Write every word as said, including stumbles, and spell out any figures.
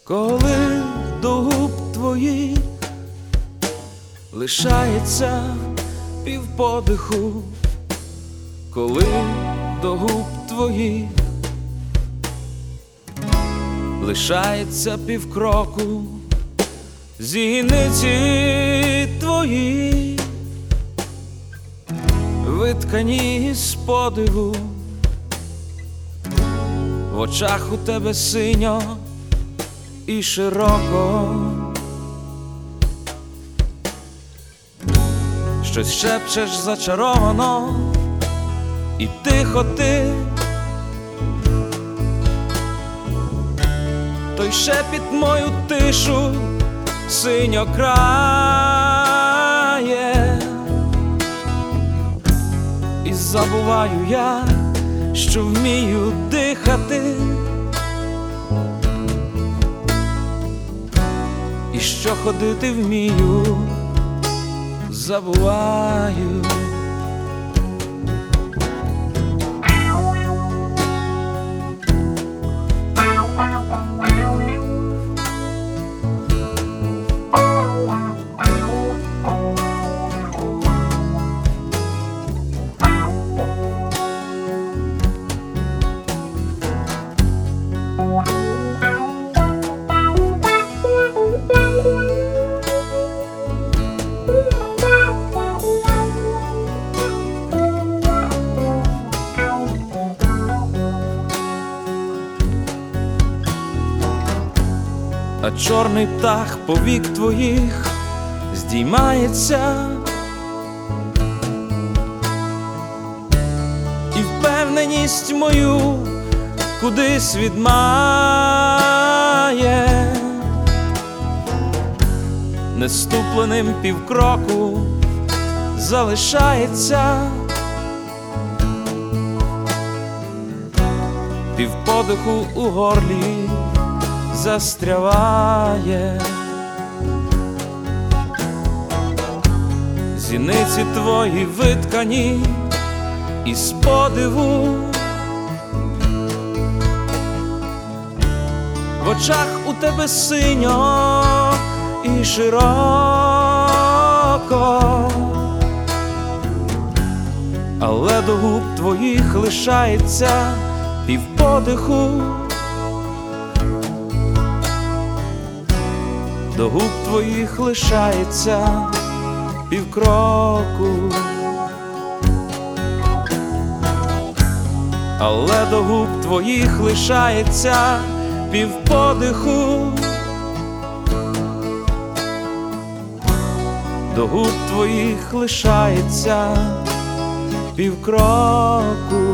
Коли до губ твоїх лишається півподиху, коли до губ твоїх лишається півкроку, зіниці твої виткані з подиву, в очах у тебе синьо і широко, щось шепчеш зачаровано, і тихо ти, той шепіт мою тишу синьо крає, і забуваю я, що вмію дихати, і що ходити вмію, забуваю. А чорний птах повік твоїх здіймається, і впевненість мою кудись відмає, неступленим півкроку залишається, півподиху у горлі застряває, зіниці твої виткані із подиву, в очах у тебе синьо і широко, але до губ твоїх лишається півподиху, до губ твоїх лишається півкроку, але до губ твоїх лишається півподиху, до губ твоїх лишається півкроку.